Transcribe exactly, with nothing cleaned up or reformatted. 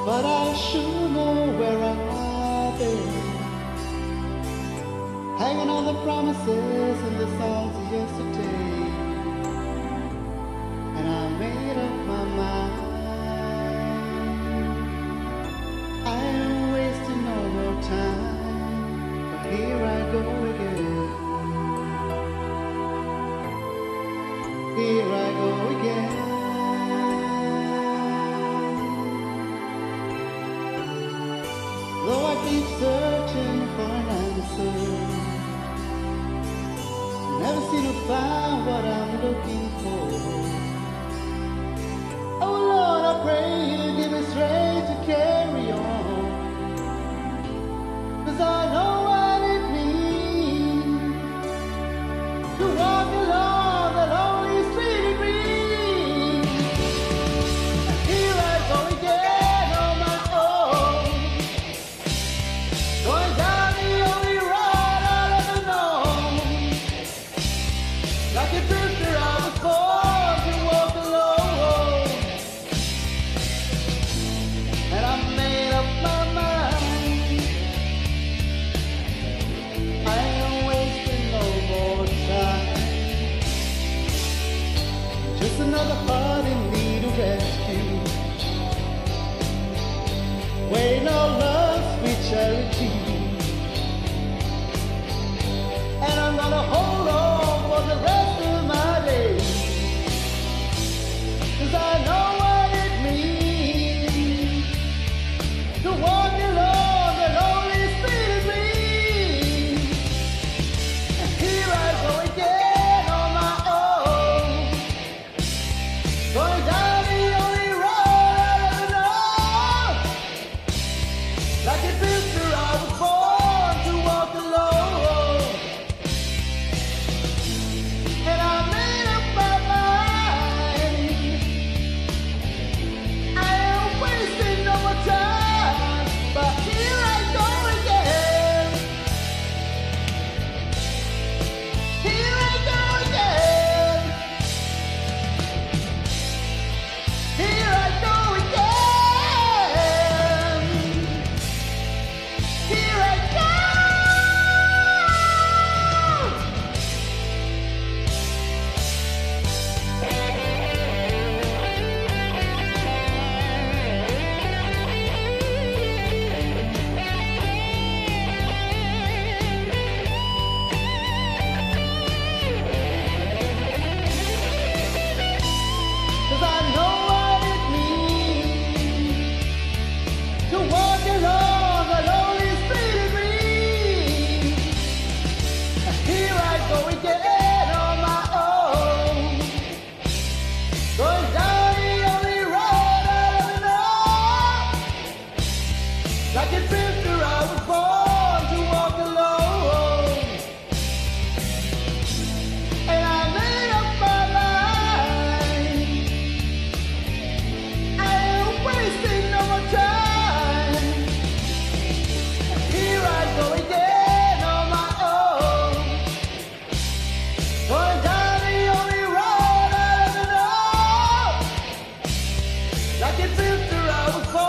but I sure know where I've been. Hanging on the promises and the songs of yesterday, and I made up my mind. I ain't wasting no more time, but here I go again. Here I go again. Though I keep searching for an answer, never seem to find what I'm looking for. Oh Lord, I pray to give me strength to carry on, 'cause I know what it means to walk along the lonely street of green. And here I go again on my own, going down the only road I'll ever know. Like a drifter, I was born to walk alone, and I made up my mind. I ain't wasting no more time. Just another heart in need of rescue, waiting on love's sweet charity. And I'm gonna hold on for the rest of my days, 'cause I know what it means to walk along the lonely street of dreams. And here I go again on my own, going down the only road I'll ever know. Like a drifter, I was born to walk alone, and I made up my mind. I ain't wasting no more time, but here I go again. Here I go again. Here I go again. Here I go. Cause I know what it means to walk along the lonely street of dreams. And here I go again on my own, going down the only road I'll ever know. Like a drifter, I was born to walk alone, and I made up my mind. I ain't wasting no more time. And here I go again on my own, going down the only road I'll ever know. Like a drifter, I was born